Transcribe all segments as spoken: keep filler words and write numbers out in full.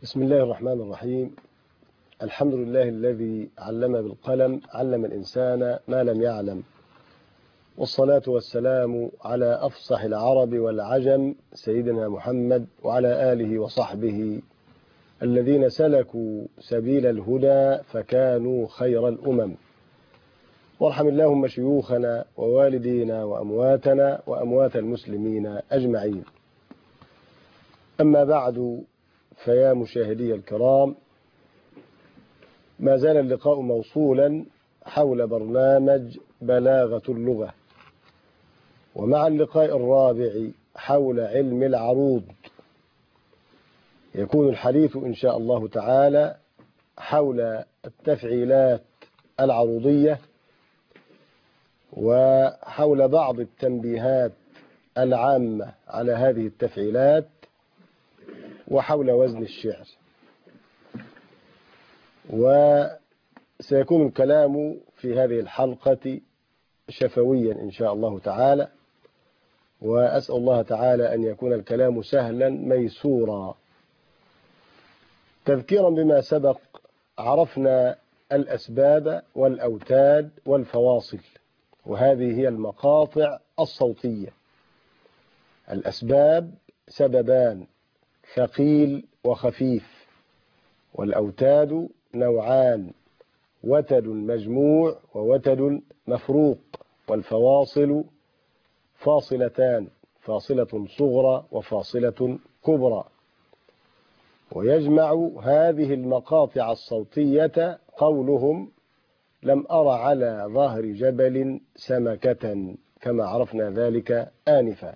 بسم الله الرحمن الرحيم. الحمد لله الذي علم بالقلم علم الإنسان ما لم يعلم، والصلاة والسلام على أفصح العرب والعجم سيدنا محمد وعلى آله وصحبه الذين سلكوا سبيل الهدى فكانوا خير الأمم. وارحم اللهم شيوخنا ووالدينا وأمواتنا وأموات المسلمين أجمعين. أما بعد، فيا مشاهدي الكرام، ما زال اللقاء موصولا حول برنامج بلاغة اللغة، ومع اللقاء الرابع حول علم العروض يكون الحديث إن شاء الله تعالى حول التفعيلات العروضية وحول بعض التنبيهات العامة على هذه التفعيلات وحول وزن الشعر. وسيكون الكلام في هذه الحلقة شفويا إن شاء الله تعالى، وأسأل الله تعالى أن يكون الكلام سهلا ميسورا. تذكيرا بما سبق، عرفنا الأسباب والأوتاد والفواصل، وهذه هي المقاطع الصوتية. الأسباب سببان، ثقيل وخفيف، والأوتاد نوعان، وتد مجموع ووتد مفروق، والفواصل فاصلتان، فاصلة صغرى وفاصلة كبرى. ويجمع هذه المقاطع الصوتية قولهم: لم أر على ظهر جبل سمكة، كما عرفنا ذلك آنفا.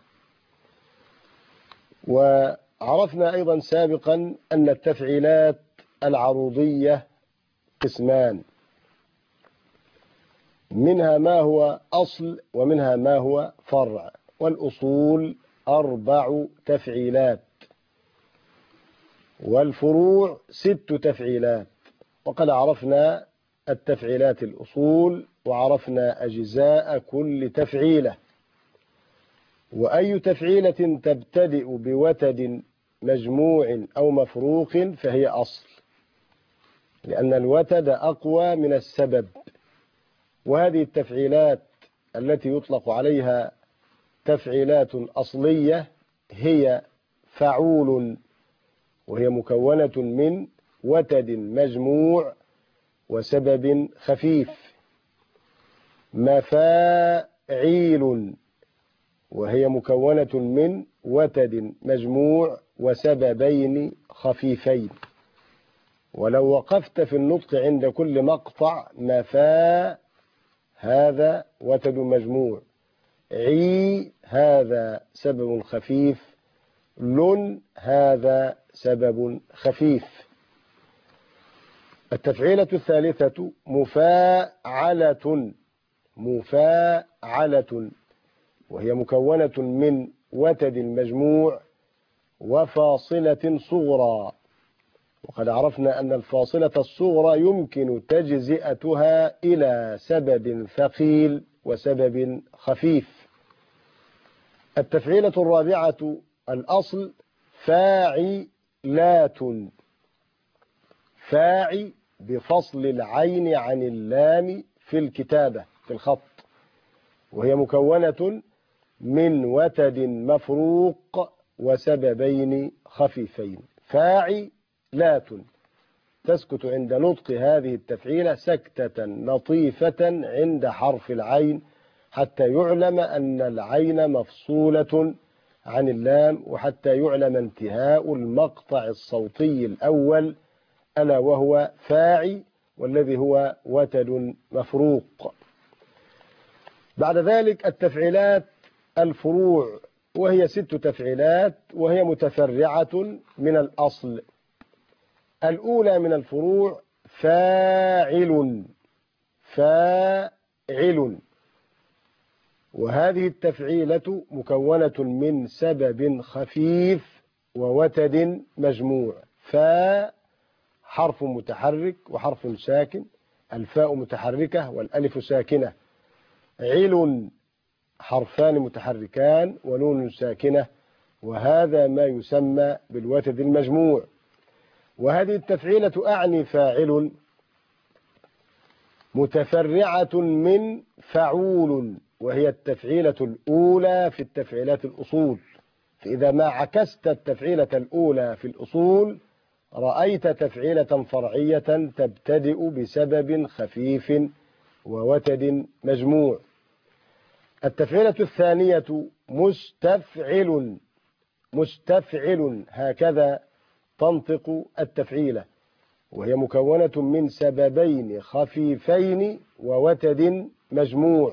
وعرفنا أيضا سابقا أن التفعيلات العروضية قسمان، منها ما هو أصل ومنها ما هو فرع، والأصول أربع تفعيلات والفروع ست تفعيلات. وقد عرفنا التفعيلات الأصول وعرفنا أجزاء كل تفعيلة. وأي تفعيلة تبتدئ بوتد مجموع أو مفروق فهي أصل، لأن الوتد أقوى من السبب. وهذه التفعيلات التي يطلق عليها تفعيلات أصلية هي فعول، وهي مكونة من وتد مجموع وسبب خفيف. مفاعيل، وهي مكونة من وتد مجموع وسببين خفيفين. ولو وقفت في النطق عند كل مقطع: مفا هذا وتد مجموع، عي هذا سبب خفيف، لن هذا سبب خفيف. التفعيلة الثالثة مفاعلة، مفاعلة، وهي مكونة من وتد مجموع وفاصلة صغرى. وقد عرفنا أن الفاصلة الصغرى يمكن تجزئتها إلى سبب ثقيل وسبب خفيف. التفعيلة الرابعة الأصل فاعلات، فاعي بفصل العين عن اللام في الكتابة في الخط، وهي مكونة من وتد مفروق وسببين خفيفين. فاعلات، تسكت عند نطق هذه التفعيلة سكتة لطيفة عند حرف العين حتى يعلم أن العين مفصولة عن اللام، وحتى يعلم انتهاء المقطع الصوتي الأول ألا وهو فاعي، والذي هو وتد مفروق. بعد ذلك التفعيلات الفروع، وهي ست تفعيلات، وهي متفرعة من الأصل. الأولى من الفروع فاعل، فاعل، وهذه التفعيلة مكونة من سبب خفيف ووتد مجموع. فا حرف متحرك وحرف ساكن، الفاء متحركة والألف ساكنة. عل حرفان متحركان ونون ساكنة، وهذا ما يسمى بالوتد المجموع. وهذه التفعيلة أعني فاعل متفرعة من فعول، وهي التفعيلة الأولى في التفعيلات الأصول. فإذا ما عكست التفعيلة الأولى في الأصول رأيت تفعيلة فرعية تبتدئ بسبب خفيف ووتد مجموع. التفعيلة الثانية مستفعل، مستفعل هكذا تنطق التفعيلة، وهي مكونة من سببين خفيفين ووتد مجموع.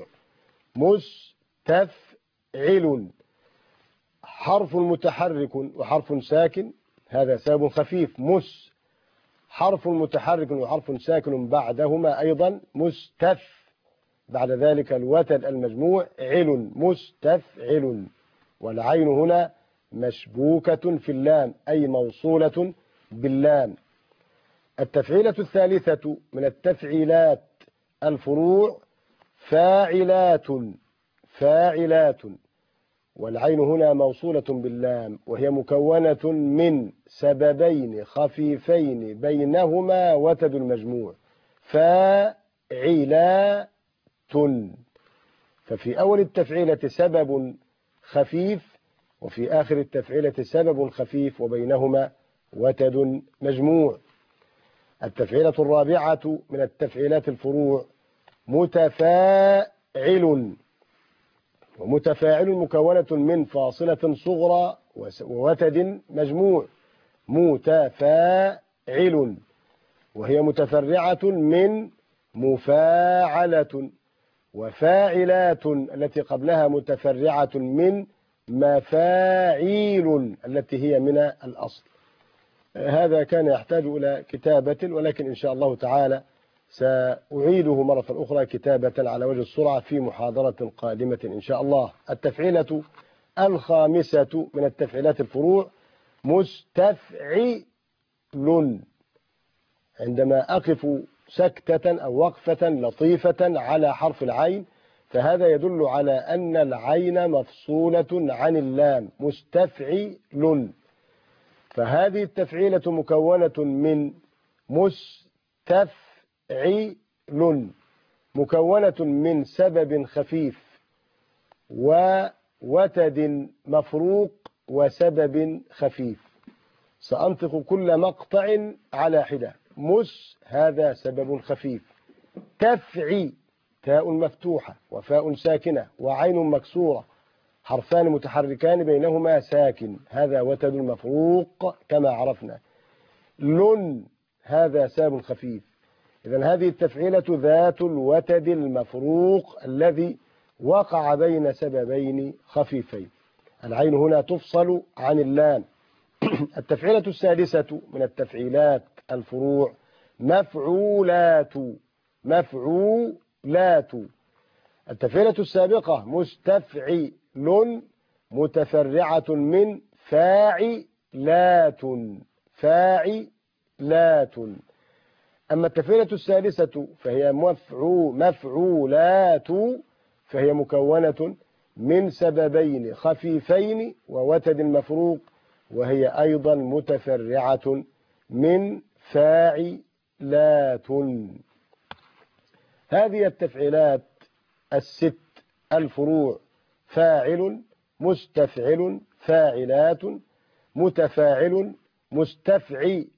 مستفعل، حرف متحرك وحرف ساكن، هذا سبب خفيف. مس، حرف متحرك وحرف ساكن بعدهما أيضا مستف، بعد ذلك الوتد المجموع عل، مستفعل. والعين هنا مشبوكة في اللام أي موصولة باللام. التفعيلة الثالثة من التفعيلات الفروع فاعلات، فاعلات، والعين هنا موصولة باللام، وهي مكونة من سببين خفيفين بينهما وتد المجموع. فاعلات، ففي أول التفعيلة سبب خفيف، وفي آخر التفعيلة سبب خفيف وبينهما وتد مجموع. التفعيلة الرابعة من التفعيلات الفروع متفاعل، ومتفاعل مكونة من فاصلة صغرى ووتد مجموع. متفاعل، وهي متفرعة من مفاعلة، وفاعلات التي قبلها متفرعة من مفاعيل التي هي من الأصل. هذا كان يحتاج إلى كتابة، ولكن إن شاء الله تعالى سأعيده مرة أخرى كتابة على وجه السرعة في محاضرة قادمة إن شاء الله. التفعيلة الخامسة من التفعيلات الفروع مستفعل، عندما أقف سكتة أو وقفة لطيفة على حرف العين فهذا يدل على أن العين مفصولة عن اللام. مستفعل، فهذه التفعيلة مكونة من مستفعل، مكونة من سبب خفيف ووتد مفروق وسبب خفيف. سأنطق كل مقطع على حدة. مس، هذا سبب خفيف. تفعي، تاء مفتوحة وفاء ساكنة وعين مكسورة، حرفان متحركان بينهما ساكن، هذا وتد مفروق كما عرفنا. لن، هذا سبب خفيف. إذن هذه التفعيلة ذات الوتد المفروق الذي وقع بين سببين خفيفين. العين هنا تفصل عن اللام. التفعيلة السادسة من التفعيلات الفروع مفعولات، مفعولات. التفعيلة السابقة مستفعل متفرعة من فاعلات، فاعلات. أما التفعيلة السادسة فهي مفعو مفعولات، فهي مكونة من سببين خفيفين ووتد مفروق، وهي أيضا متفرعة من فاعلات. هذه التفعيلات الست الفروع فاعل، مستفعل، فاعلات، متفاعل، مستفعل،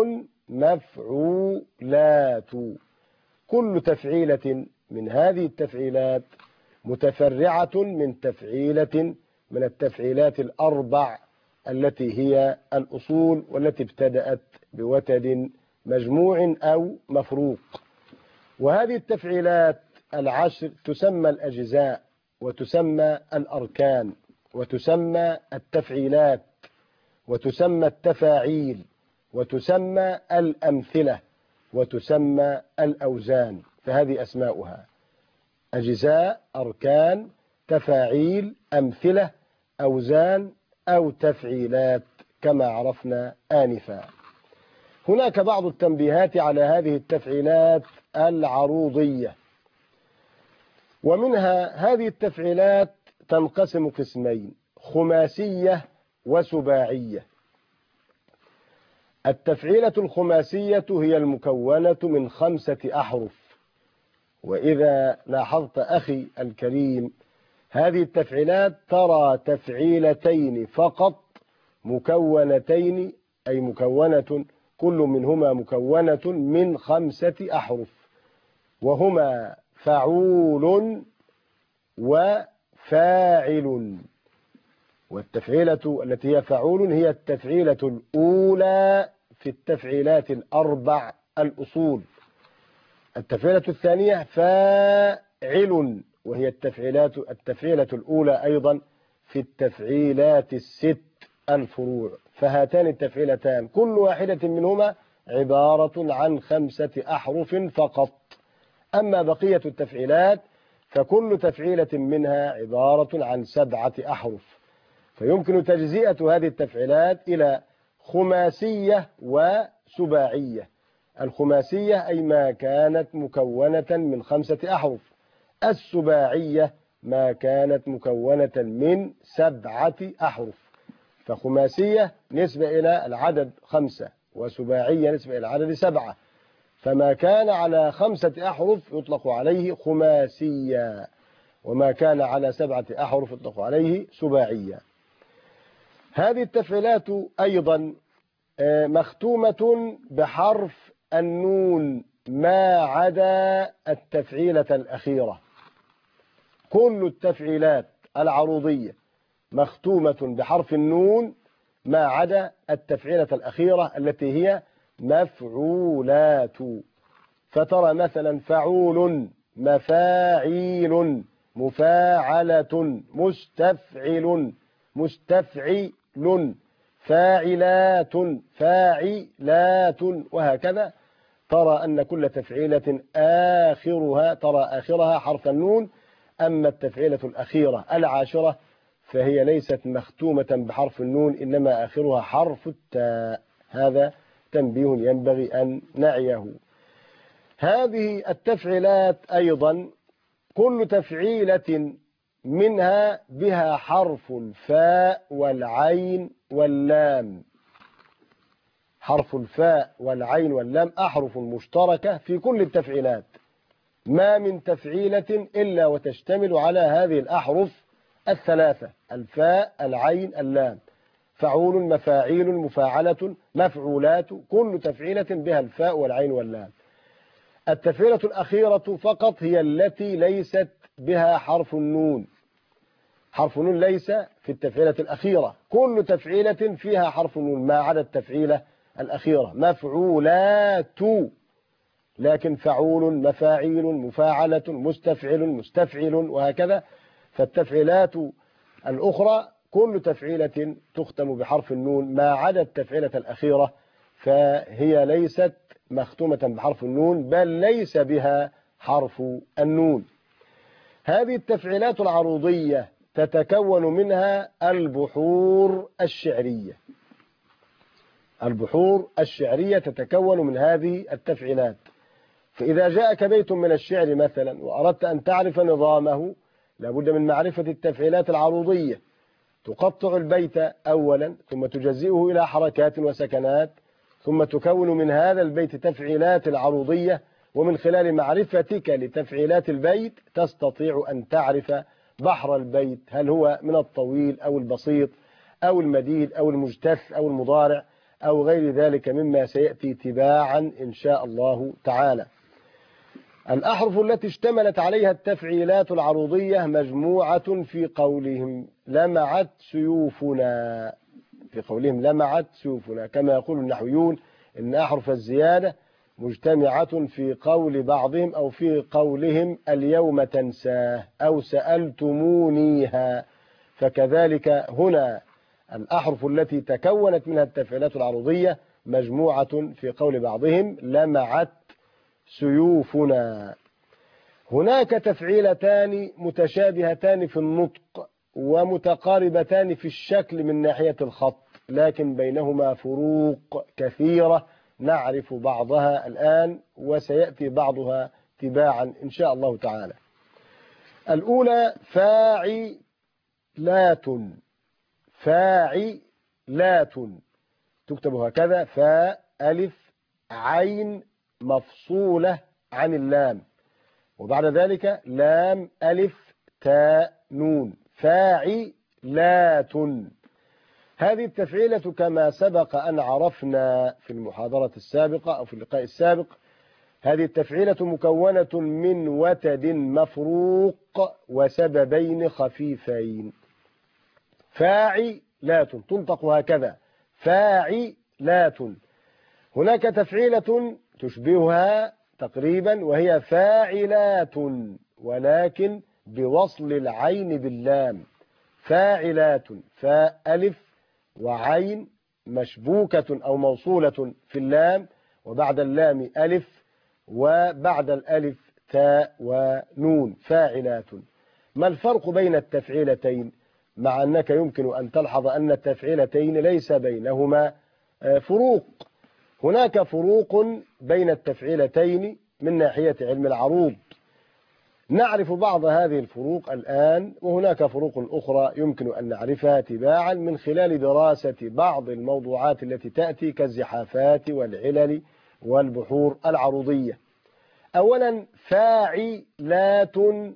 مفعولات. كل تفعيلة من هذه التفعيلات متفرعة من تفعيلة من التفعيلات الأربع التي هي الأصول، والتي ابتدأت بوتد مجموع أو مفروق. وهذه التفعيلات العشر تسمى الأجزاء، وتسمى الأركان، وتسمى التفعيلات، وتسمى التفاعيل، وتسمى الأمثلة، وتسمى الأوزان. فهذه أسماؤها: أجزاء، أركان، تفاعيل، أمثلة، أوزان أو تفعيلات كما عرفنا آنفا. هناك بعض التنبيهات على هذه التفعيلات العروضية، ومنها هذه التفعيلات تنقسم قسمين: خماسية وسباعية. التفعيلة الخماسية هي المكونة من خمسة أحرف. وإذا لاحظت أخي الكريم هذه التفعيلات ترى تفعيلتين فقط مكونتين، أي مكونة كل منهما مكونة من خمسة أحرف، وهما فعول وفاعل. والتفعيلة التي هي فعول هي التفعيلة الأولى في التفعيلات الأربع الأصول. التفعيلة الثانية فاعل، وهي التفعيلات التفعيلة الأولى أيضا في التفعيلات الست الفروع. فهاتان التفعيلتان كل واحدة منهما عبارة عن خمسة أحرف فقط. أما بقية التفعيلات فكل تفعيلة منها عبارة عن سبعة أحرف. فيمكن تجزئة هذه التفعيلات إلى خماسية وسباعية. الخماسية أي ما كانت مكونة من خمسة أحرف، السباعية ما كانت مكونة من سبعة أحرف. فخماسية نسبة إلى العدد خمسة، وسباعية نسبة إلى العدد سبعة. فما كان على خمسة أحرف يطلق عليه خماسية، وما كان على سبعة أحرف يطلق عليه سباعية. هذه التفعيلات أيضا مختومة بحرف النون ما عدا التفعيلة الأخيرة. كل التفعيلات العروضية مختومة بحرف النون ما عدا التفعيلة الأخيرة التي هي مفعولات. فترى مثلا فعول، مفاعيل، مفاعلة، مستفعل، مستفعل، فاعلات، فاعلات، وهكذا. ترى أن كل تفعيلة آخرها ترى آخرها حرف النون. أما التفعيلة الأخيرة العاشرة فهي ليست مختومة بحرف النون، إنما آخرها حرف التاء. هذا تنبيه ينبغي أن نعيه. هذه التفعيلات أيضا كل تفعيلة منها بها حرف الفاء والعين واللام. حرف الفاء والعين واللام أحرف مشتركة في كل التفعيلات. ما من تفعيلة إلا وتشتمل على هذه الأحرف الثلاثة: الفاء، العين، اللام. فعول، مفاعيل، مفاعلة، مفعولات، كل تفعيلة بها الفاء والعين واللام. التفعيلة الأخيرة فقط هي التي ليست بها حرف النون. حرف النون ليس في التفعيلة الأخيرة. كل تفعيلة فيها حرف النون ما عدا التفعيلة الأخيرة. مفعولات، لكن فعول، مفاعيل، مفاعلة، مستفعل، مستفعل، وهكذا. فالتفعيلات الأخرى كل تفعيلة تختم بحرف النون ما عدا التفعيلة الأخيرة، فهي ليست مختومة بحرف النون، بل ليس بها حرف النون. هذه التفعيلات العروضية تتكون منها البحور الشعرية. البحور الشعرية تتكون من هذه التفعيلات. فإذا جاءك بيت من الشعر مثلا وأردت أن تعرف نظامه لابد من معرفة التفعيلات العروضية. تقطع البيت أولا، ثم تجزئه إلى حركات وسكنات، ثم تكون من هذا البيت تفعيلات العروضية. ومن خلال معرفتك لتفعيلات البيت تستطيع أن تعرف بحر البيت، هل هو من الطويل أو البسيط أو المديد أو المجتث أو المضارع أو غير ذلك مما سيأتي تباعا إن شاء الله تعالى. الأحرف التي اشتملت عليها التفعيلات العروضية مجموعة في قولهم لمعت سيوفنا. في قولهم لمعت سيوفنا، كما يقول النحويون إن أحرف الزيادة مجتمعة في قول بعضهم أو في قولهم اليوم تنساه أو سألتمونيها. فكذلك هنا الأحرف التي تكونت منها التفعيلات العروضية مجموعة في قول بعضهم لمعت سيوفنا. هناك تفعيلتان متشابهتان في النطق ومتقاربتان في الشكل من ناحية الخط، لكن بينهما فروق كثيرة نعرف بعضها الآن وسيأتي بعضها تباعا إن شاء الله تعالى. الأولى فاعلات. فاعلات تكتب هكذا: فاء ألف عين مفصولة عن اللام، وبعد ذلك لام ألف تاء نون، فاعلات. هذه التفعيلة كما سبق أن عرفنا في المحاضرة السابقة أو في اللقاء السابق، هذه التفعيلة مكونة من وتد مفروق وسببين خفيفين. فاعلات تنطق هكذا: فاعلات. هناك تفعيلة تشبهها تقريبا وهي فاعلات، ولكن بوصل العين باللام. فاعلات، فاء ألف وعين مشبوكة أو موصولة في اللام، وبعد اللام ألف، وبعد الألف تاء ونون. فاعلات. ما الفرق بين التفعيلتين؟ مع أنك يمكن أن تلحظ أن التفعيلتين ليس بينهما فروق. هناك فروق بين التفعيلتين من ناحية علم العروض، نعرف بعض هذه الفروق الآن، وهناك فروق أخرى يمكن أن نعرفها تباعا من خلال دراسة بعض الموضوعات التي تأتي كالزحافات والعلل والبحور العروضية. أولا، فاعلات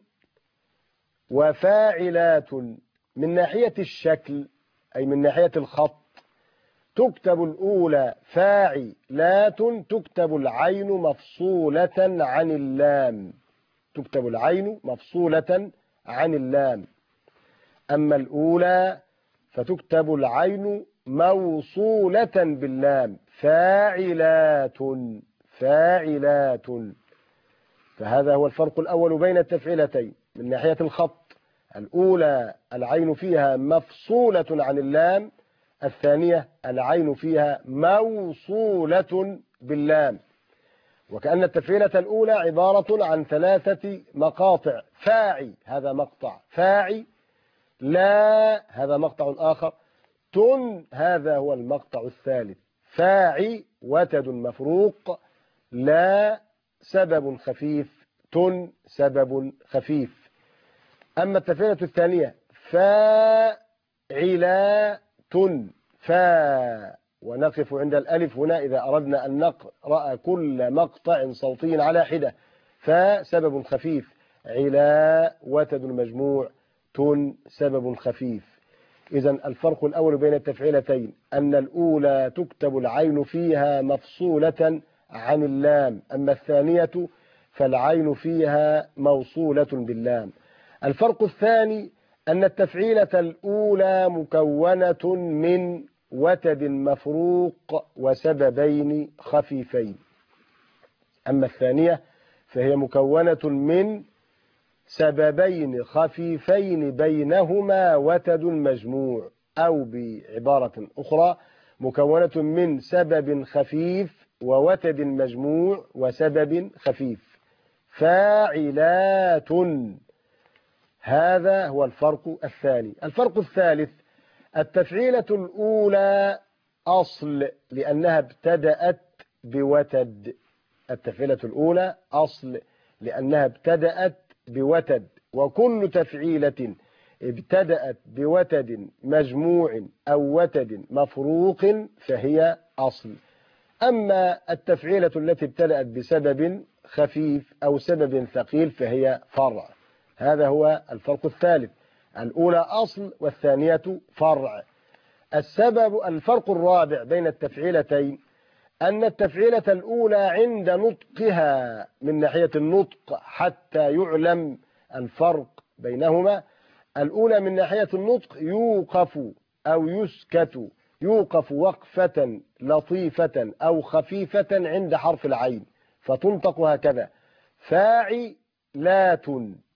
وفاعلات من ناحية الشكل أي من ناحية الخط، تكتب الأولى فاعلات، تكتب العين مفصولة عن اللام، تكتب العين مفصولة عن اللام. أما الأولى فتكتب العين موصولة باللام. فاعلات، فاعلات. فهذا هو الفرق الأول بين التفعيلتين من ناحية الخط. الأولى العين فيها مفصولة عن اللام، الثانية العين فيها موصولة باللام. وكأن التفعيلة الأولى عبارة عن ثلاثة مقاطع: فاعي هذا مقطع، فاعي لا هذا مقطع آخر، تن هذا هو المقطع الثالث. فاعي وتد مفروق، لا سبب خفيف، تن سبب خفيف. أما التفعيلة الثانية فاعلات، فا، ونقف عند الألف هنا إذا أردنا أن نقرأ كل مقطع صوتي على حدة. فا سبب خفيف، علاء وتد المجموع، تن سبب خفيف. إذن الفرق الأول بين التفعيلتين أن الأولى تكتب العين فيها مفصولة عن اللام، أما الثانية فالعين فيها موصولة باللام. الفرق الثاني أن التفعيلة الأولى مكونة من وتد مفروق وسببين خفيفين، أما الثانية فهي مكونة من سببين خفيفين بينهما وتد مجموع، أو بعبارة أخرى مكونة من سبب خفيف ووتد مجموع وسبب خفيف. فاعلات، هذا هو الفرق الثاني. الفرق الثالث، التفعيلة الأولى أصل لأنها ابتدأت بوتد. التفعيلة الأولى أصل لأنها ابتدأت بوتد، وكل تفعيلة ابتدأت بوتد مجموع أو وتد مفروق فهي أصل. أما التفعيلة التي ابتدأت بسبب خفيف أو سبب ثقيل فهي فرع. هذا هو الفرق الثالث، الأولى أصل والثانية فرع. السبب الفرق الرابع بين التفعيلتين أن التفعيلة الأولى عند نطقها من ناحية النطق حتى يعلم الفرق بينهما، الأولى من ناحية النطق يوقف أو يسكت، يوقف وقفة لطيفة أو خفيفة عند حرف العين فتنطق هكذا: فاعلات،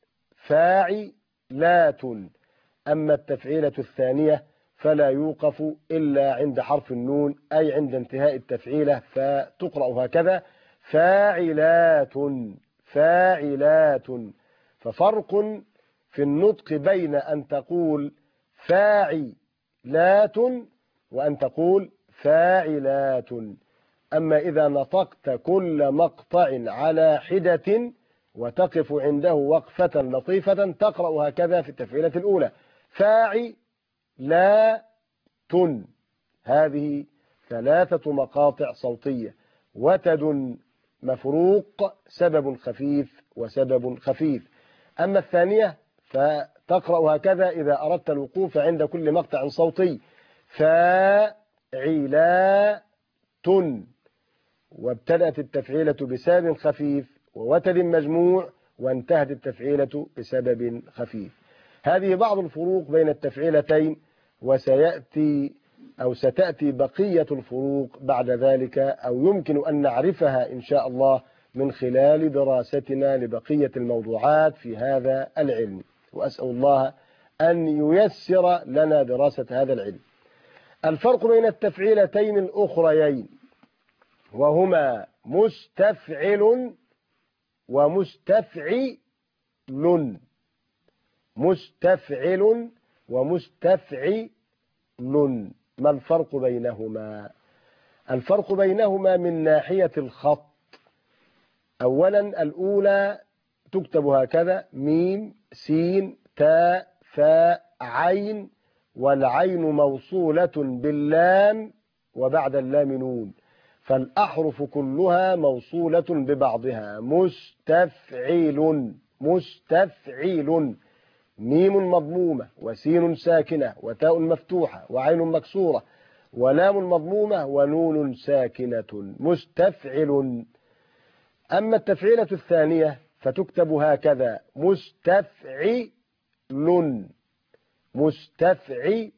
فاعلات. أما التفعيلة الثانية فلا يوقف إلا عند حرف النون، أي عند انتهاء التفعيلة، فتقرأ هكذا: فاعلات، فاعلات. ففرق في النطق بين أن تقول فاعلات وأن تقول فاعلات. أما إذا نطقت كل مقطع على حدة وتقف عنده وقفة لطيفة تقرأ هكذا في التفعيلة الأولى: فاعلات، هذه ثلاثة مقاطع صوتية، وتد مفروق سبب خفيف وسبب خفيف. أما الثانية فتقرأ هكذا إذا أردت الوقوف عند كل مقطع صوتي: فاعلات، وابتدأت التفعيلة بسبب خفيف ووتد مجموع، وانتهت التفعيلة بسبب خفيف. هذه بعض الفروق بين التفعيلتين، وسيأتي أو ستأتي بقية الفروق بعد ذلك، أو يمكن أن نعرفها إن شاء الله من خلال دراستنا لبقية الموضوعات في هذا العلم، وأسأل الله أن ييسر لنا دراسة هذا العلم. الفرق بين التفعيلتين الأخريين وهما مستفعل ومستفعل. مستفعل ومستفعل، ما الفرق بينهما؟ الفرق بينهما من ناحية الخط. أولا الأولى تكتب هكذا: ميم سين تاء ثاء عين، والعين موصولة باللام وبعد اللام نون، فالأحرف كلها موصولة ببعضها. مستفعل مستفعل، ميم مضمومة وسين ساكنة وتاء مفتوحة وعين مكسورة ولام مضمومة ونون ساكنة. مستفعل. أما التفعيلة الثانية فتكتب هكذا: مستفعل مستفعل،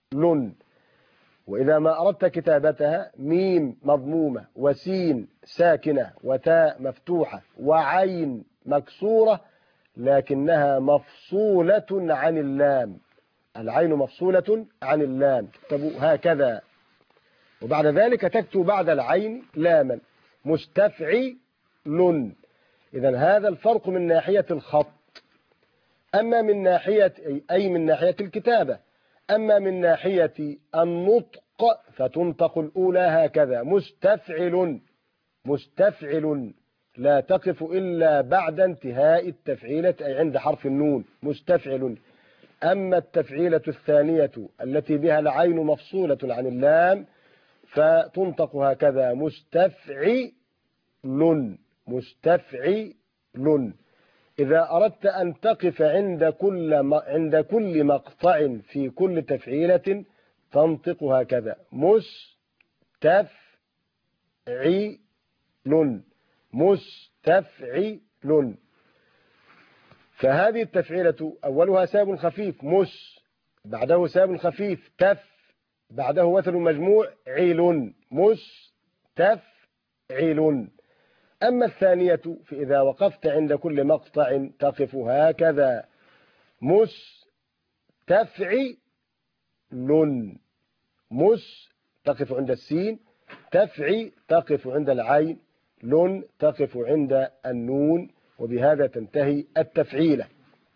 وإذا ما أردت كتابتها ميم مضمومة وسين ساكنة وتاء مفتوحة وعين مكسورة، لكنها مفصولة عن اللام. العين مفصولة عن اللام، تكتب هكذا، وبعد ذلك تكتب بعد العين لاما. مستفعل. إذن هذا الفرق من ناحية الخط. أما من ناحية أي من ناحية الكتابة. أما من ناحية النطق فتنطق الأولى هكذا: مستفعل مستفعل، لا تقف إلا بعد انتهاء التفعيلة أي عند حرف النون. مستفعل. أما التفعيلة الثانية التي بها العين مفصولة عن اللام فتنطق هكذا: مستفعل مستفعل. إذا أردت أن تقف عند كل عند كل مقطع في كل تفعيلة تنطق هكذا: مستفعل مستفعل. فهذه التفعيلة أولها ساب خفيف مس، بعده ساب خفيف تف، بعده وتر مجموع عيل. مستفعل. أما الثانية فإذا وقفت عند كل مقطع تقف هكذا: مستفعل مس، تقف عند السين، تفعي تقف عند العين، لن تقف عند النون، وبهذا تنتهي التفعيلة.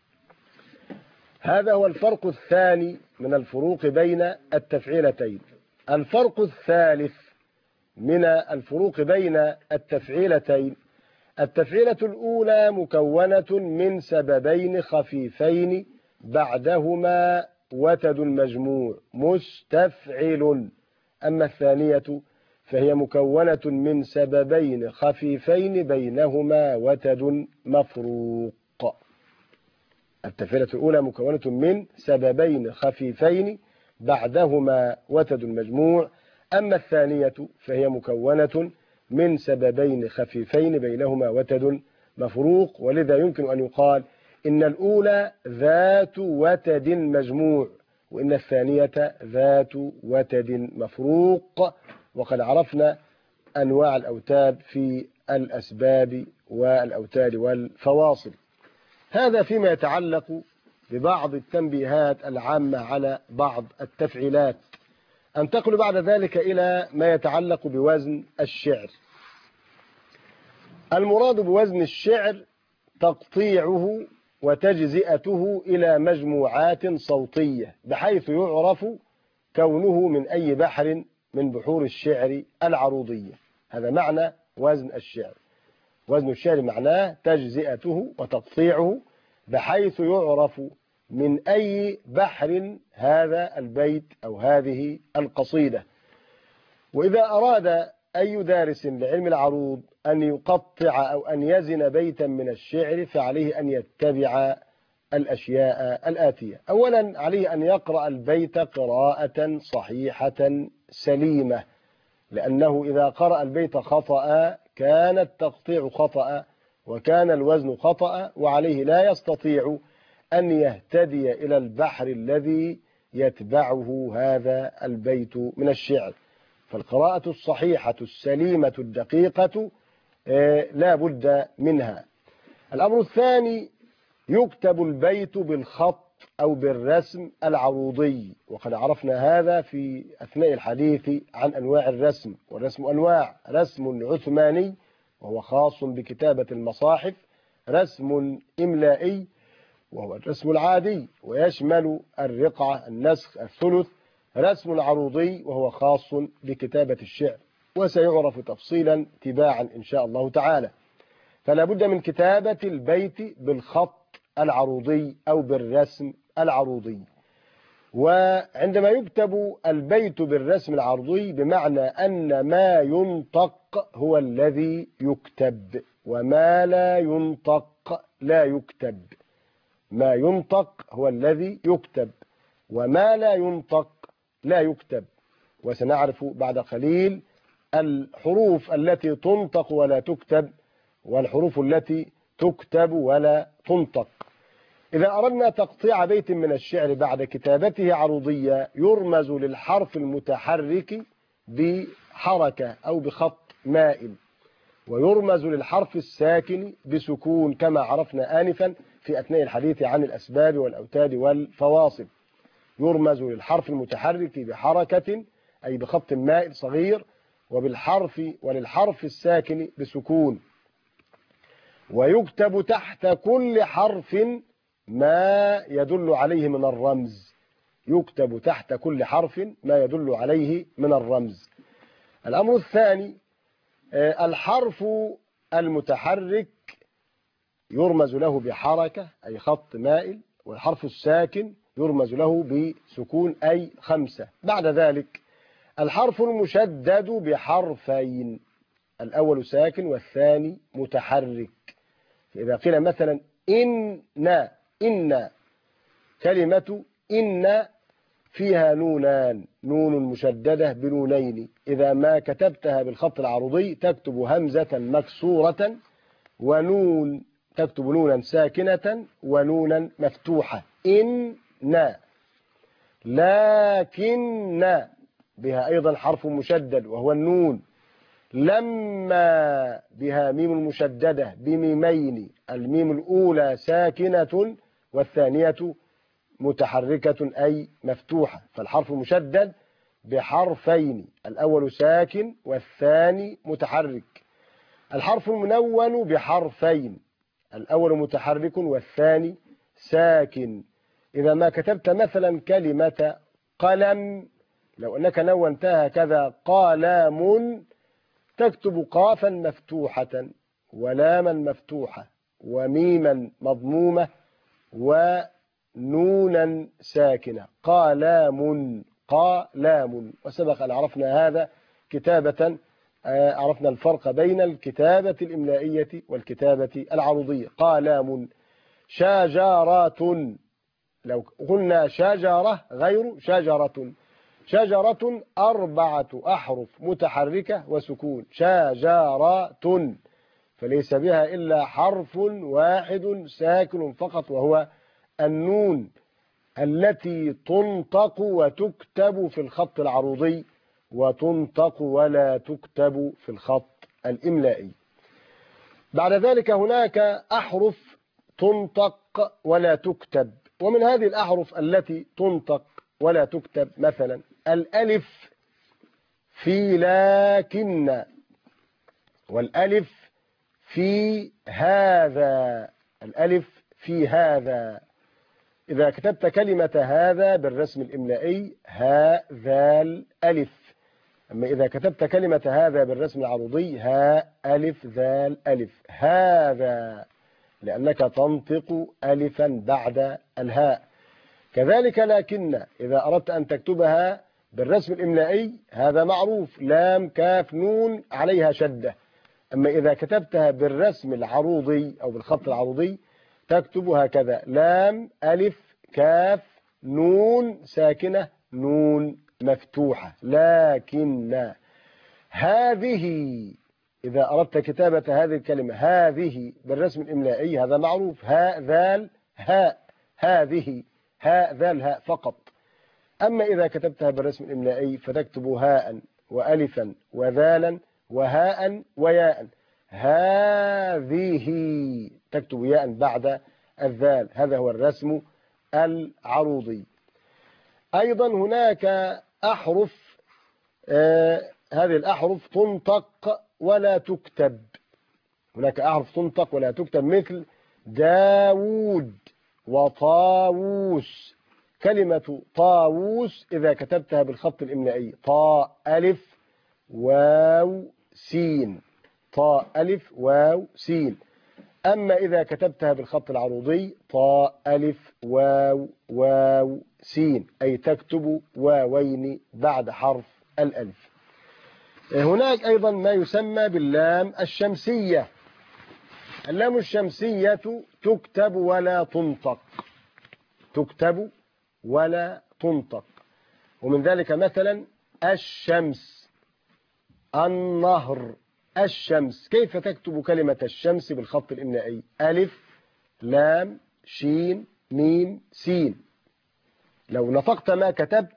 هذا هو الفرق الثاني من الفروق بين التفعيلتين. الفرق الثالث من الفروق بين التفعيلتين: التفعيلة الأولى مكونة من سببين خفيفين بعدهما وتد مجموع. مستفعل. أما الثانية فهي مكونة من سببين خفيفين بينهما وتد مفروق. التفعيلة الأولى مكونة من سببين خفيفين بعدهما وتد مجموع. أما الثانية فهي مكونة من سببين خفيفين بينهما وتد مفروق، ولذا يمكن أن يقال إن الأولى ذات وتد مجموع، وإن الثانية ذات وتد مفروق. وقد عرفنا أنواع الأوتاد في الأسباب والأوتاد والفواصل. هذا فيما يتعلق ببعض التنبيهات العامة على بعض التفعيلات. أنتقل بعد ذلك إلى ما يتعلق بوزن الشعر. المراد بوزن الشعر تقطيعه وتجزئته إلى مجموعات صوتية، بحيث يعرف كونه من أي بحر من بحور الشعر العروضية. هذا معنى وزن الشعر. وزن الشعر معناه تجزئته وتقطيعه بحيث يعرف من أي بحر هذا البيت أو هذه القصيدة. وإذا أراد أي دارس لعلم العروض أن يقطع أو أن يزن بيتا من الشعر فعليه أن يتبع الأشياء الآتية. أولا عليه أن يقرأ البيت قراءة صحيحة سليمة، لأنه إذا قرأ البيت خطأ كان التقطيع خطأ وكان الوزن خطأ، وعليه لا يستطيع أن يهتدي إلى البحر الذي يتبعه هذا البيت من الشعر. فالقراءة الصحيحة السليمة الدقيقة لا بد منها. الأمر الثاني يكتب البيت بالخط أو بالرسم العروضي، وقد عرفنا هذا في أثناء الحديث عن أنواع الرسم. والرسم أنواع: رسم عثماني وهو خاص بكتابة المصاحف، رسم إملائي وهو الرسم العادي ويشمل الرقعة النسخ الثلث، رسم عروضي وهو خاص بكتابة الشعر، وسيعرف تفصيلا تباعا إن شاء الله تعالى. فلا بد من كتابة البيت بالخط العروضي أو بالرسم العروضي. وعندما يكتب البيت بالرسم العروضي بمعنى أن ما ينطق هو الذي يكتب، وما لا ينطق لا يكتب. ما ينطق هو الذي يكتب، وما لا ينطق لا يكتب. وسنعرف بعد قليل الحروف التي تنطق ولا تكتب، والحروف التي تكتب ولا تنطق. إذا أردنا تقطيع بيت من الشعر بعد كتابته عروضية يرمز للحرف المتحرك بحركة أو بخط مائل، ويرمز للحرف الساكن بسكون كما عرفنا آنفا في أثناء الحديث عن الأسباب والأوتاد والفواصل. يرمز للحرف المتحرك بحركة أي بخط مائل صغير، وبالحرف وللحرف الساكن بسكون. ويكتب تحت كل حرف ما يدل عليه من الرمز. يكتب تحت كل حرف ما يدل عليه من الرمز. الأمر الثاني الحرف المتحرك يرمز له بحركة أي خط مائل، والحرف الساكن يرمز له بسكون أي خمسة. بعد ذلك الحرف المشدد بحرفين، الأول ساكن والثاني متحرك. فإذا قيل مثلا إن إن كلمة إن فيها نونان، نون مشددة بنونين، إذا ما كتبتها بالخط العرضي تكتب همزة مكسورة ونون، تكتب نونا ساكنة ونونا مفتوحة. إن لكن بها أيضا حرف مشدد وهو النون. لما بها ميم مشددة بميمين، الميم الأولى ساكنة والثانية متحركة أي مفتوحة. فالحرف مشدد بحرفين، الأول ساكن والثاني متحرك. الحرف المنون بحرفين، الأول متحرك والثاني ساكن. إذا ما كتبت مثلا كلمة قلم، لو أنك نونتها كذا قلم، تكتب قافا مفتوحة ولاما مفتوحة وميما مضمومة ونونا ساكنة. قلم قلام. وسبق أن عرفنا هذا كتابة، عرفنا الفرق بين الكتابة الإملائية والكتابة العروضية. قلم. شجرات، لو قلنا شجرة غير شجرة. شجرة أربعة أحرف متحركة وسكون، شجرات، فليس بها إلا حرف واحد ساكن فقط وهو النون التي تنطق وتكتب في الخط العروضي وتنطق ولا تكتب في الخط الإملائي. بعد ذلك هناك أحرف تنطق ولا تكتب، ومن هذه الأحرف التي تنطق ولا تكتب مثلا الألف في لكن، والألف في هذا. الألف في هذا، إذا كتبت كلمة هذا بالرسم الإملائي هذا الألف، أما إذا كتبت كلمة هذا بالرسم العروضي ها ألف ذال ألف. هذا لأنك تنطق ألفا بعد الهاء. كذلك لكن إذا أردت أن تكتبها بالرسم الإملائي هذا معروف، لام كاف نون عليها شدة. أما إذا كتبتها بالرسم العروضي أو بالخط العروضي تكتب هكذا: لام ألف كاف نون ساكنة نون مفتوحة. لكن هذه، إذا أردت كتابة هذه الكلمة هذه بالرسم الإملائي هذا معروف، هاء ذال هاء، هذه هاء ذال هاء فقط. أما إذا كتبتها بالرسم الإملائي فتكتب هاء وألفا وذالا وهاء وياء. هذه تكتب ياء بعد الذال، هذا هو الرسم العروضي. أيضا هناك أحرف، آه هذه الأحرف تنطق ولا تكتب. هناك أحرف تنطق ولا تكتب مثل داود وطاووس. كلمة طاووس إذا كتبتها بالخط الإملائي طاء ألف واو سين، طاء ألف واو سين. أما إذا كتبتها بالخط العروضي طاء ألف واو واو سين، أي تكتب واوين بعد حرف الألف. هناك أيضا ما يسمى باللام الشمسية. اللام الشمسية تكتب ولا تنطق، تكتب ولا تنطق. ومن ذلك مثلا الشمس، النهر، الشمس. كيف تكتب كلمة الشمس بالخط الإملائي؟ ألف لام شين ميم سين. لو نطقت ما كتبت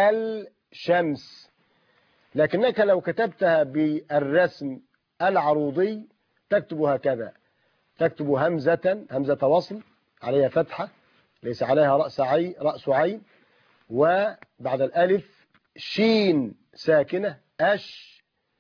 الشمس. لكنك لو كتبتها بالرسم العروضي تكتب هكذا، تكتب همزة، همزة وصل عليها فتحة ليس عليها رأس عين، رأس عين، وبعد الألف شين ساكنة أش،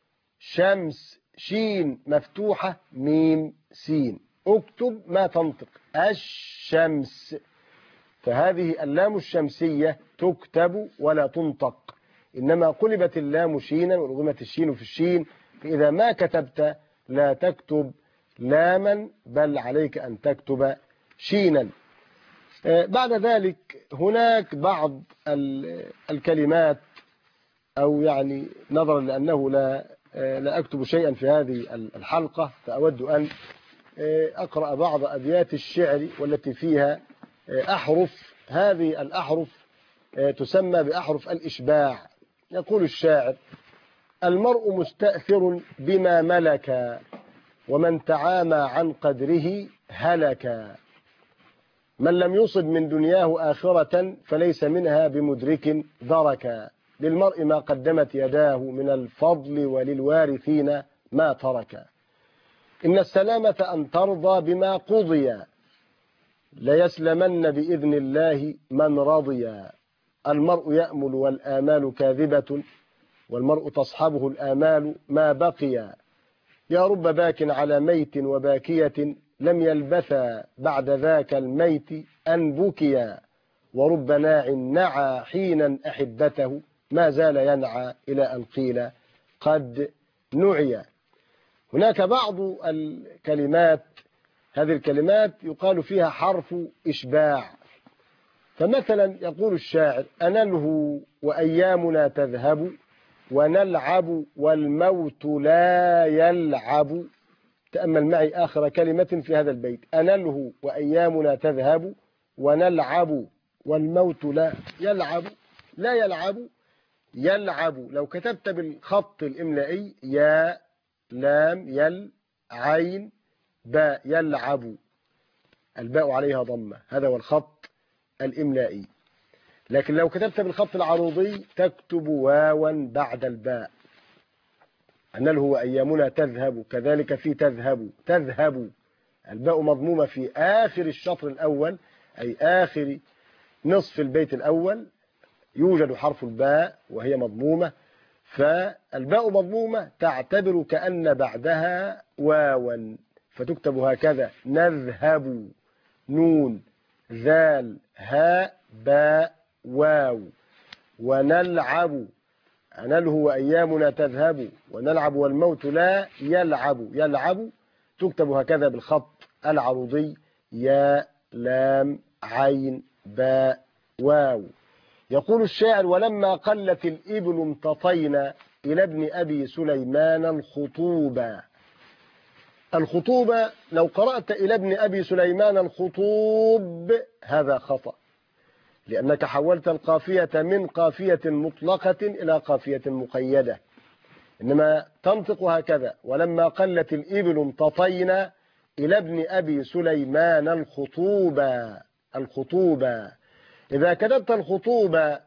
شمس شين مفتوحة ميم سين. اكتب ما تنطق الشمس. فهذه اللام الشمسية تكتب ولا تنطق، إنما قلبت اللام شينا ورغمت الشين في الشين، فإذا ما كتبت لا تكتب لاما بل عليك أن تكتب شينا. بعد ذلك هناك بعض الكلمات، أو يعني نظرا لأنه لا لا أكتب شيئا في هذه الحلقة فأود أن أقرأ بعض أبيات الشعر والتي فيها أحرف. هذه الأحرف تسمى بأحرف الإشباع. يقول الشاعر: المرء مستأثر بما ملك، ومن تعامى عن قدره هلك. من لم يصب من دنياه آخرة فليس منها بمدرك دركا. للمرء ما قدمت يداه من الفضل وللوارثين ما ترك. إن السلامة أن ترضى بما قضي، ليسلمن بإذن الله من رضي. المرء يأمل والآمال كاذبة، والمرء تصحبه الآمال ما بقي. يا رب باك على ميت وباكية، لم يلبثا بعد ذاك الميت أن بكيا. ورب ناع نعى حينا أحبته، ما زال ينعى إلى أن قيل قد نعي. هناك بعض الكلمات، هذه الكلمات يقال فيها حرف إشباع. فمثلا يقول الشاعر: أنله وأيامنا تذهب، ونلعب والموت لا يلعب. تأمل معي آخر كلمة في هذا البيت: أنله وأيامنا تذهب، ونلعب والموت لا يلعب. لا يلعب، يلعب. لو كتبت بالخط الإملائي يا لام يل عين باء، يلعب، الباء عليها ضمة، هذا هو الخط الإملائي. لكن لو كتبت بالخط العروضي تكتب واوا بعد الباء. أنله وأيامنا تذهب، كذلك في تذهب، تذهب الباء مضمومة في آخر الشطر الأول، أي آخر نصف البيت الأول يوجد حرف الباء وهي مضمومة، فالباء مضمومة تعتبر كأن بعدها واوا، فتكتب هكذا: نذهب نون ذال هاء باء واو. ونلعب، أنله وأيامنا تذهب، ونلعب والموت لا يلعب، يلعب تكتب هكذا بالخط العروضي: يا لام عين باء واو. يقول الشاعر: ولما قلت الإبل امتطينا إلى ابن أبي سليمان الخطوبة. الخطوبة لو قرأت إلى ابن أبي سليمان الخطوب هذا خطأ، لأنك حولت القافية من قافية مطلقة إلى قافية مقيدة، إنما تنطق هكذا: ولما قلت الإبل امتطينا إلى ابن أبي سليمان الخطوبة. الخطوبة إذا كتبت الخطوبة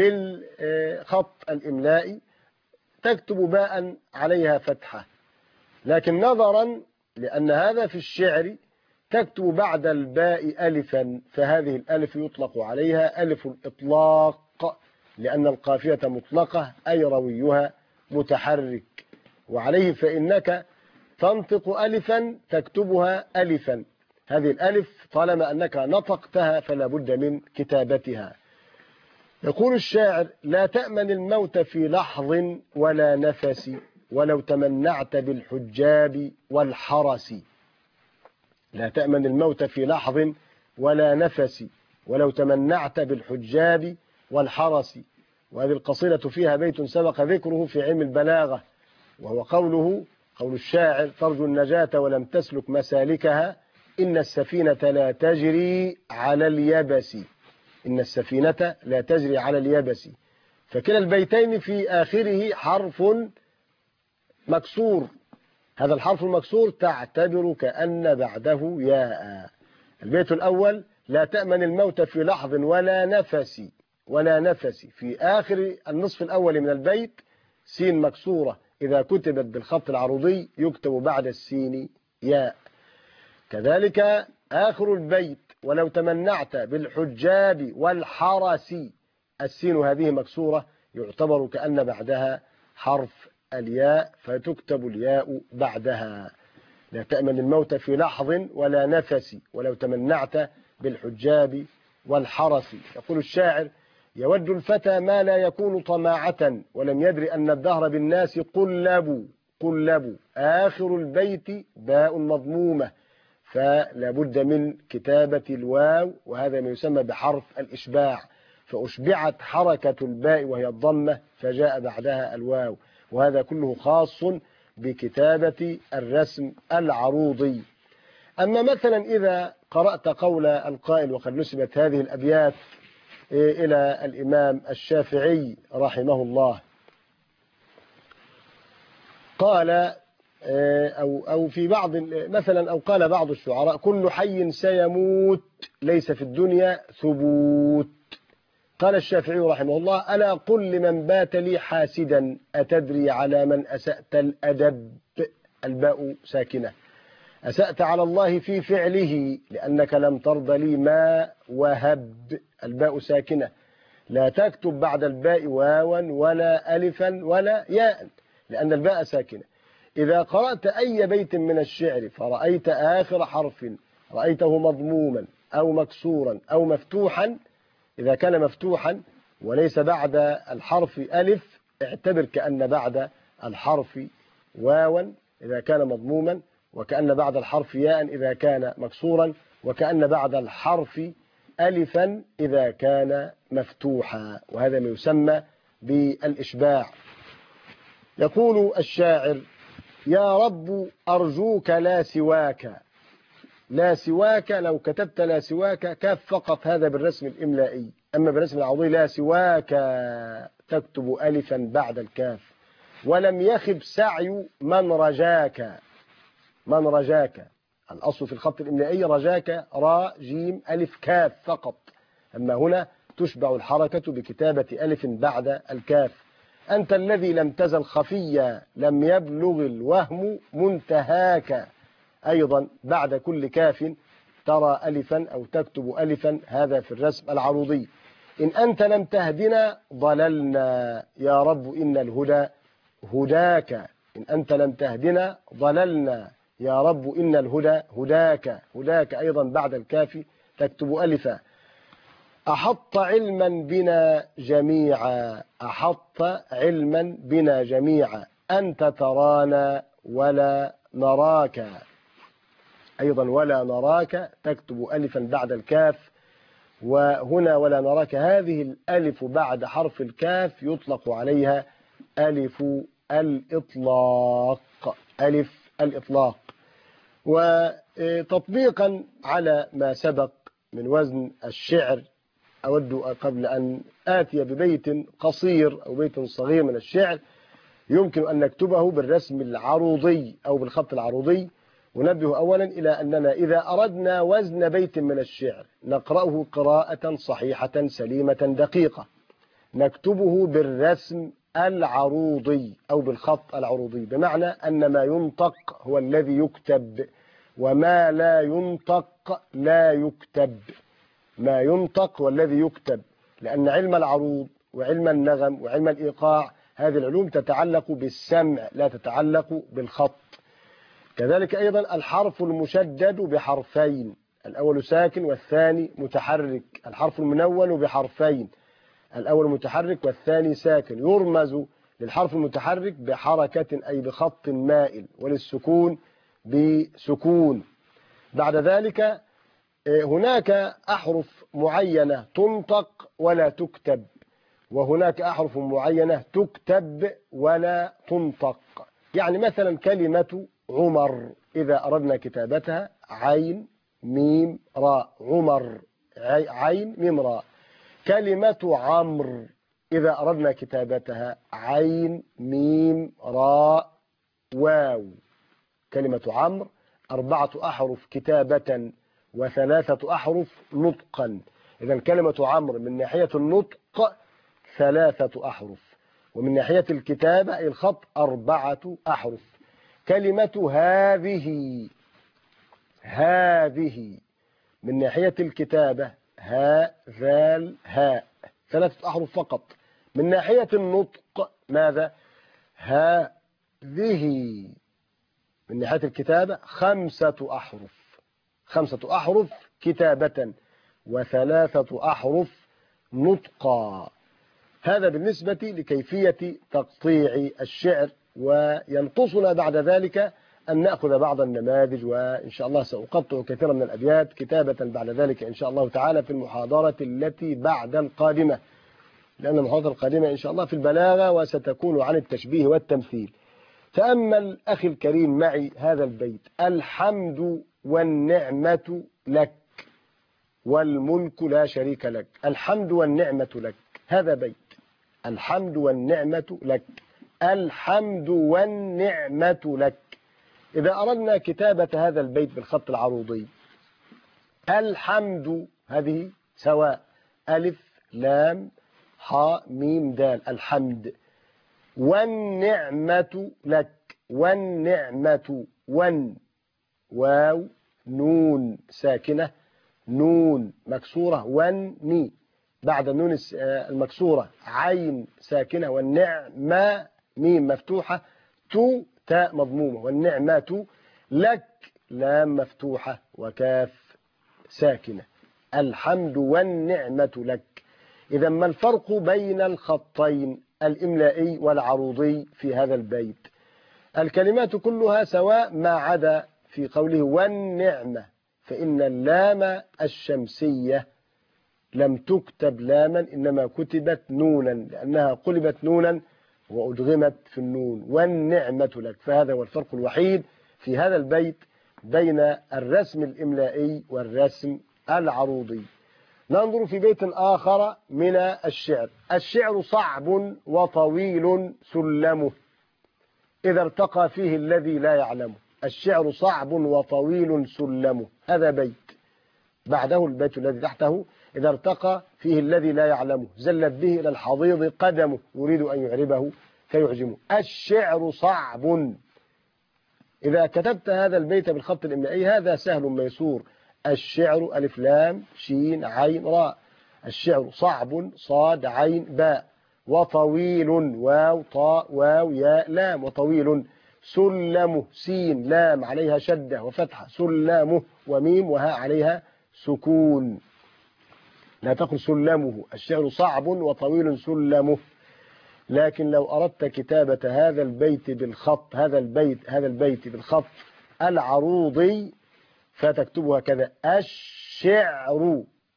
بالخط الإملائي تكتب باء عليها فتحة، لكن نظرا لأن هذا في الشعر تكتب بعد الباء ألفا، فهذه الألف يطلق عليها ألف الإطلاق، لأن القافية مطلقة أي رويها متحرك، وعليه فإنك تنطق ألفا تكتبها ألفا. هذه الألف طالما أنك نطقتها فلا بد من كتابتها. يقول الشاعر: لا تأمن الموت في لحظ ولا نفس ولو تمنعت بالحجاب والحرس. لا تأمن الموت في لحظ ولا نفس ولو تمنعت بالحجاب والحرس. وهذه القصيدة فيها بيت سبق ذكره في علم البلاغة، وهو قوله قول الشاعر: ترجو النجاة ولم تسلك مسالكها إن السفينة لا تجري على اليبس. إن السفينة لا تجري على اليبس. فكلا البيتين في آخره حرف مكسور، هذا الحرف المكسور تعتبر كأن بعده ياء. البيت الأول: لا تأمن الموت في لحظ ولا نفس ولا نفس، في آخر النصف الأول من البيت سين مكسورة، إذا كتبت بالخط العروضي يكتب بعد السين ياء. كذلك آخر البيت: ولو تمنعت بالحجاب والحرس، السين هذه مكسورة يعتبر كأن بعدها حرف الياء فتكتب الياء بعدها. لا تأمن الموت في لحظ ولا نفس ولو تمنعت بالحجاب والحرس. يقول الشاعر: يود الفتى ما لا يكون طماعة ولم يدر أن الدهر بالناس قلبوا قلبوا. آخر البيت باء مضمومة، فلا بد من كتابة الواو، وهذا ما يسمى بحرف الإشباع، فأشبعت حركة الباء وهي الضمة فجاء بعدها الواو، وهذا كله خاص بكتابة الرسم العروضي. أما مثلا إذا قرأت قول القائل، وقد نسبت هذه الأبيات إلى الإمام الشافعي رحمه الله، قال أو أو في بعض مثلا أو قال بعض الشعراء: كل حي سيموت ليس في الدنيا ثبوت. قال الشافعي رحمه الله: ألا قل لمن بات لي حاسدا أتدري على من أسأت الأدب. الباء ساكنة. أسأت على الله في فعله لأنك لم ترض لي ما وهب. الباء ساكنة، لا تكتب بعد الباء واوا ولا ألفا ولا ياء لأن الباء ساكنة. إذا قرأت أي بيت من الشعر فرأيت آخر حرف رأيته مضموما أو مكسورا أو مفتوحا، إذا كان مفتوحا وليس بعد الحرف ألف اعتبر كأن بعد الحرف واوا إذا كان مضموما، وكأن بعد الحرف ياء إذا كان مكسورا، وكأن بعد الحرف ألفا إذا كان مفتوحا، وهذا ما يسمى بالإشباع. يقول الشاعر: يا رب أرجوك لا سواك. لا سواك لو كتبت لا سواك كاف فقط هذا بالرسم الإملائي، أما بالرسم العضوي لا سواك تكتب ألفا بعد الكاف. ولم يخب سعي من رجاك. من رجاك الأصل في الخط الإملائي رجاك را جيم ألف كاف فقط، أما هنا تشبع الحركة بكتابة ألف بعد الكاف. أنت الذي لم تزل خفيا لم يبلغ الوهم منتهاك، أيضا بعد كل كاف ترى ألفا أو تكتب ألفا، هذا في الرسم العروضي. إن أنت لم تهدنا ضللنا يا رب إن الهدى هداك. إن أنت لم تهدنا ضللنا يا رب إن الهدى هداك. هداك أيضا بعد الكاف تكتب ألفا. أحط علما بنا جميعا. أحط علما بنا جميعا أنت ترانا ولا نراك. أيضا ولا نراك تكتب ألفا بعد الكاف. وهنا ولا نراك هذه الألف بعد حرف الكاف يطلق عليها ألف الإطلاق، ألف الإطلاق. وتطبيقا على ما سبق من وزن الشعر، أود قبل أن آتي ببيت قصير أو بيت صغير من الشعر يمكن أن نكتبه بالرسم العروضي أو بالخط العروضي. ونبه أولا إلى أننا إذا أردنا وزن بيت من الشعر نقرأه قراءة صحيحة سليمة دقيقة نكتبه بالرسم العروضي أو بالخط العروضي، بمعنى أن ما ينطق هو الذي يكتب وما لا ينطق لا يكتب. ما ينطق والذي يكتب، لأن علم العروض وعلم النغم وعلم الإيقاع هذه العلوم تتعلق بالسمع لا تتعلق بالخط. كذلك أيضا الحرف المشدد بحرفين، الأول ساكن والثاني متحرك. الحرف المنون بحرفين، الأول متحرك والثاني ساكن. يرمز للحرف المتحرك بحركة أي بخط مائل، وللسكون بسكون. بعد ذلك هناك أحرف معينة تنطق ولا تكتب، وهناك أحرف معينة تكتب ولا تنطق. يعني مثلا كلمة عمر إذا أردنا كتابتها عين ميم راء، عمر عين ميم راء. كلمة عمرو إذا أردنا كتابتها عين ميم راء واو. كلمة عمرو أربعة أحرف كتابة وثلاثة أحرف نطقا. إذا كلمة عمرو من ناحية النطق ثلاثة أحرف، ومن ناحية الكتابة أي الخط أربعة أحرف. كلمة هذه هذه من ناحية الكتابة ها ذال هاء، ثلاثة أحرف فقط. من ناحية النطق ماذا؟ هذه. من ناحية الكتابة خمسة أحرف، خمسة أحرف كتابة وثلاثة أحرف نطقا. هذا بالنسبة لكيفية تقطيع الشعر. وينقصنا بعد ذلك أن نأخذ بعض النماذج، وإن شاء الله سأقطع كثيرا من الأبيات كتابة بعد ذلك إن شاء الله تعالى في المحاضرة التي بعد القادمة، لأن المحاضرة القادمة إن شاء الله في البلاغة وستكون عن التشبيه والتمثيل. تأمل أخي الكريم معي هذا البيت: الحمد والنعمة لك والملك لا شريك لك. الحمد والنعمة لك، هذا بيت. الحمد والنعمة لك، الحمد والنعمة لك. إذا أردنا كتابة هذا البيت بالخط العروضي، الحمد هذه سواء ألف لام حاء ميم دال، الحمد. والنعمة لك، والنعمة، ون واو نون ساكنة نون مكسورة وني، بعد النون المكسورة عين ساكنة، والنعمة ميم مفتوحة تو تاء مضمومة، والنعمة لك لام مفتوحة وكاف ساكنة. الحمد والنعمة لك. إذا ما الفرق بين الخطين الإملائي والعروضي في هذا البيت؟ الكلمات كلها سواء ما عدا في قوله والنعمة، فإن اللام الشمسية لم تكتب لاما، إنما كتبت نونا لأنها قلبت نونا وأدغمت في النون. والنعمة لك. فهذا هو الفرق الوحيد في هذا البيت بين الرسم الإملائي والرسم العروضي. ننظر في بيت آخر من الشعر: الشعر صعب وطويل سلمه إذا ارتقى فيه الذي لا يعلمه. الشعر صعب وطويل سلمه، هذا بيت. بعده البيت الذي تحته: إذا ارتقى فيه الذي لا يعلمه زلت به إلى الحضيض قدمه يريد أن يعربه فيعجمه. الشعر صعب. إذا كتبت هذا البيت بالخط الإملائي هذا سهل ميسور: الشعر ألف لام شين عين راء. الشعر صعب صاد عين باء، وطويل واو طاء واو ياء لام، وطويل. سلمه سين لام عليها شدة وفتحة، سلمه، وميم وهاء عليها سكون، لا تقل سلمه. الشعر صعب وطويل سلمه. لكن لو أردت كتابة هذا البيت بالخط هذا البيت هذا البيت بالخط العروضي فتكتبها كذا: الشعر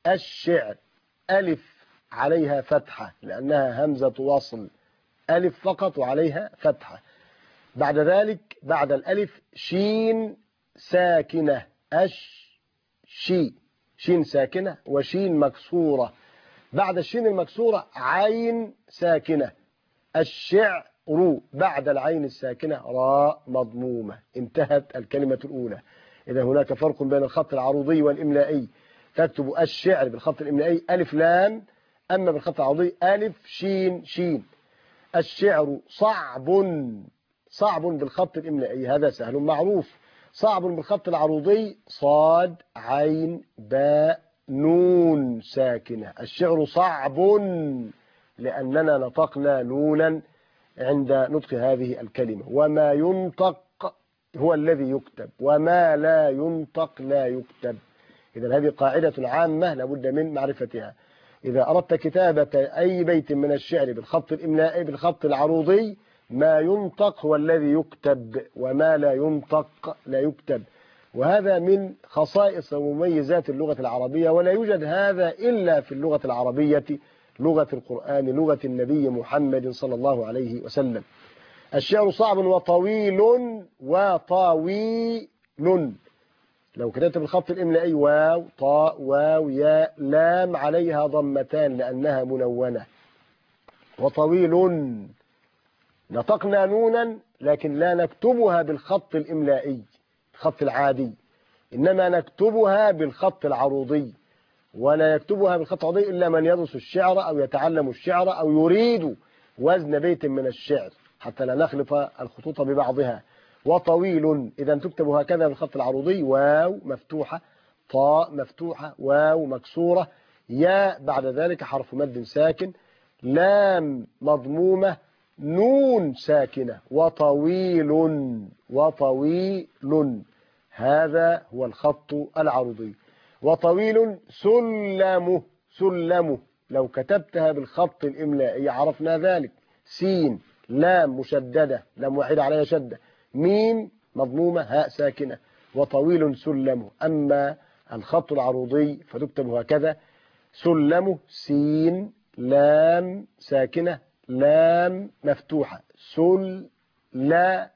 الشعر، ألف عليها فتحة لأنها همزة وصل، ألف فقط وعليها فتحة. بعد ذلك بعد الألف شين ساكنة، أش شي، شين ساكنة وشين مكسورة. بعد الشين المكسورة عين ساكنة، الشعر. بعد العين الساكنة راء مضمومة. انتهت الكلمة الأولى. إذا هناك فرق بين الخط العروضي والإملائي، تكتب الشعر بالخط الإملائي ألف لام، أما بالخط العروضي ألف شين شين. الشعر صعب، صعب بالخط الإملائي هذا سهل معروف. صعب بالخط العروضي صاد عين باء نون ساكنة. الشعر صعب لأننا نطقنا نونا عند نطق هذه الكلمة. وما ينطق هو الذي يكتب، وما لا ينطق لا يكتب. إذا هذه قاعدة عامة لابد من معرفتها. إذا أردت كتابة أي بيت من الشعر بالخط الإملائي بالخط العروضي، ما ينطق هو الذي يكتب، وما لا ينطق لا يكتب. وهذا من خصائص ومميزات اللغة العربية، ولا يوجد هذا إلا في اللغة العربية، لغة القرآن، لغة النبي محمد صلى الله عليه وسلم. الشعر صعب وطويل وطويل. لو كتبت بالخط الإملائي واو طاء واو ياء لام عليها ضمتان لأنها منونة. وطويل نطقنا نونا لكن لا نكتبها بالخط الإملائي الخط العادي، إنما نكتبها بالخط العروضي. ولا يكتبها بالخط العروضي إلا من يدرس الشعر أو يتعلم الشعر أو يريد وزن بيت من الشعر حتى لا نخلط الخطوط ببعضها. وطويل إذا تكتب هكذا بالخط العروضي، واو مفتوحة طاء مفتوحة واو مكسورة ياء بعد ذلك حرف مد ساكن لام مضمومة نون ساكنة. وطويل وطويل هذا هو الخط العروضي. وطويل سلمه سلمه لو كتبتها بالخط الإملائي عرفنا ذلك. سين لام مشددة لام واحدة عليها شدة ميم مضمومة هاء ساكنة. وطويل سلمه. أما الخط العروضي فتكتب هكذا سلمه سين لام ساكنة لام مفتوحة سلمه.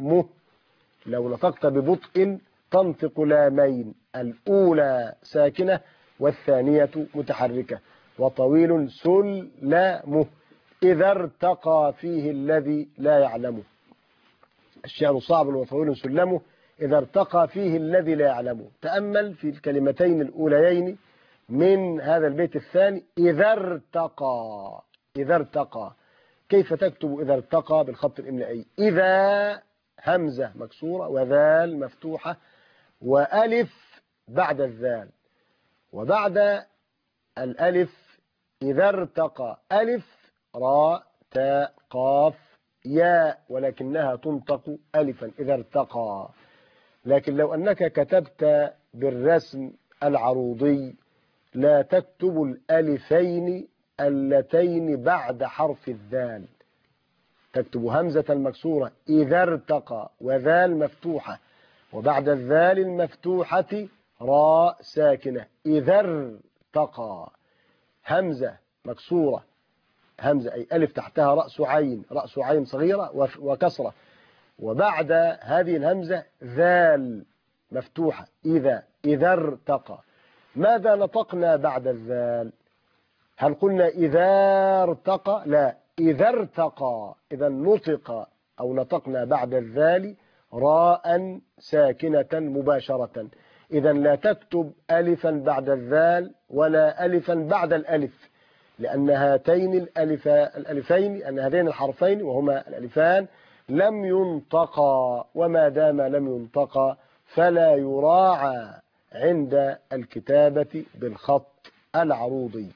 لو نطقت ببطء تنطق لامين، الأولى ساكنة والثانية متحركة. وطويل سلمه إذا ارتقى فيه الذي لا يعلمه. الشعر صعب وطويل سلمه إذا ارتقى فيه الذي لا يعلمه. تأمل في الكلمتين الأوليين من هذا البيت الثاني إذا ارتقى. إذا ارتقى كيف تكتب إذا ارتقى بالخط الإملائي؟ إذا همزة مكسورة وذال مفتوحة وألف بعد الذال، وبعد الألف إذا ارتقى ألف راء تاء قاف ياء ولكنها تنطق ألفا إذا ارتقى. لكن لو أنك كتبت بالرسم العروضي لا تكتب الألفين اللتين بعد حرف الذال، تكتب همزة مكسورة إذا ارتقى وذال مفتوحة وبعد الذال المفتوحة راء ساكنة إذا ارتقى. همزة مكسورة همزة أي ألف تحتها رأس عين، رأس عين صغيرة وكسرة، وبعد هذه الهمزة ذال مفتوحة إذا إذا ارتقى. ماذا نطقنا بعد الذال؟ هل قلنا إذا ارتقى؟ لا، إذا ارتقى. إذا نطق أو نطقنا بعد الذال راء ساكنة مباشرة. إذا لا تكتب ألفا بعد الذال ولا ألفا بعد الألف، لأن هاتين الألف الألفين أن هذين الحرفين وهما الألفان لم ينطقا، وما دام لم ينطقا فلا يراعى عند الكتابة بالخط العروضي.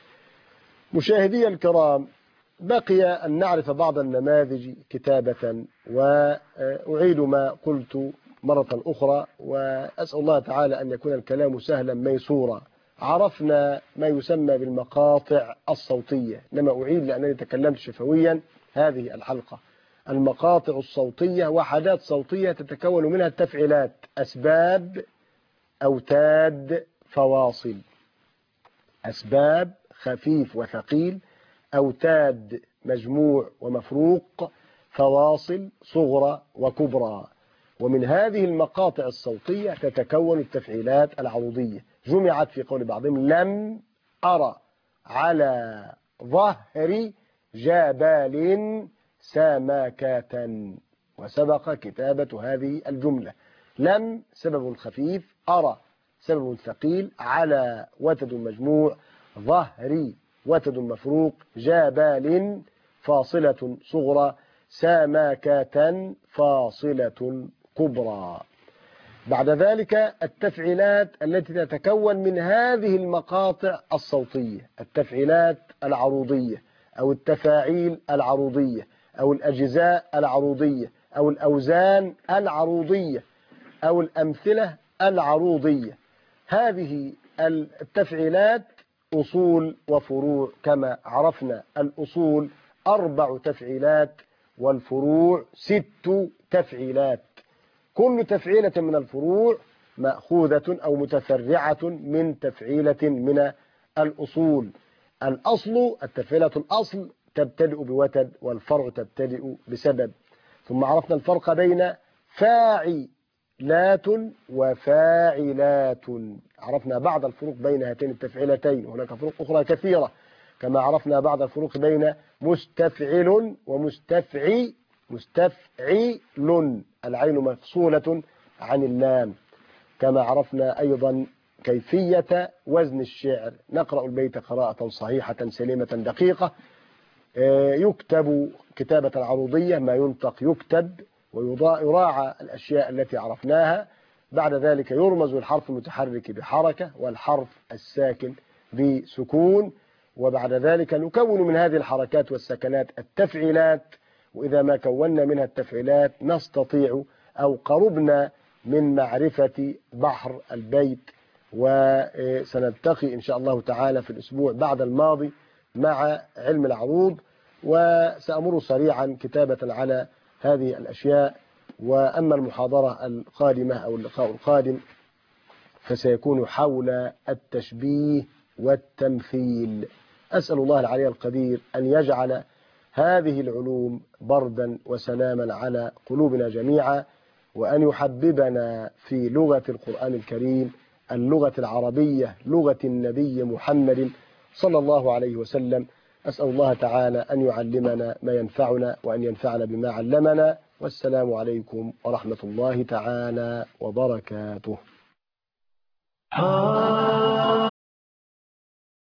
مشاهدي الكرام، بقي أن نعرف بعض النماذج كتابة، وأعيد ما قلت مرة أخرى وأسأل الله تعالى أن يكون الكلام سهلا ميسورا. عرفنا ما يسمى بالمقاطع الصوتية، إنما أعيد لأنني تكلمت شفويا هذه الحلقة. المقاطع الصوتية وحدات صوتية تتكون منها التفعيلات، أسباب أوتاد فواصل. أسباب خفيف وثقيل، أوتاد مجموع ومفروق، فواصل صغرى وكبرى. ومن هذه المقاطع الصوتية تتكون التفعيلات العروضية، جمعت في قول بعضهم لم أرى على ظهر جبل سمكة، وسبق كتابة هذه الجملة. لم سبب خفيف، أرى سبب ثقيل، على وتد مجموع، ظهري وتد مفروق، جبل فاصلة صغرى، سمكة فاصلة كبرى. بعد ذلك التفعيلات التي تتكون من هذه المقاطع الصوتية، التفعيلات العروضية أو التفاعيل العروضية أو الأجزاء العروضية أو الأوزان العروضية أو الأمثلة العروضية. هذه التفعيلات أصول وفروع كما عرفنا. الأصول أربع تفعيلات والفروع ست تفعيلات. كل تفعيلة من الفروع مأخوذة أو متفرعة من تفعيلة من الأصول. الأصل التفعيلة الأصل تبتدئ بوتد، والفرع تبتدئ بسبب. ثم عرفنا الفرق بين فاعلات وفاعلات، عرفنا بعض الفروق بين هاتين التفعيلتين، وهناك فروق أخرى كثيرة، كما عرفنا بعض الفروق بين مستفعل ومستفعي مستفعل، العين مفصولة عن اللام. كما عرفنا أيضا كيفية وزن الشعر، نقرأ البيت قراءة صحيحة سليمة دقيقة، يكتب كتابة عروضية، ما ينطق يكتب ويراعى الأشياء التي عرفناها. بعد ذلك يرمز الحرف المتحرك بحركة والحرف الساكن بسكون، وبعد ذلك نكون من هذه الحركات والسكنات التفعيلات. وإذا ما كونا منها التفعيلات نستطيع أو قربنا من معرفة بحر البيت. وسنلتقي إن شاء الله تعالى في الأسبوع بعد الماضي مع علم العروض، وسأمر سريعا كتابة على هذه الأشياء. وأما المحاضرة القادمة أو اللقاء القادم فسيكون حول التشبيه والتمثيل. أسأل الله العلي القدير أن يجعل هذه العلوم بردا وسلاما على قلوبنا جميعا، وأن يحببنا في لغة القرآن الكريم، اللغة العربية، لغة النبي محمد صلى الله عليه وسلم. أسأل الله تعالى أن يعلمنا ما ينفعنا وأن ينفعنا بما علمنا. والسلام عليكم ورحمة الله تعالى وبركاته.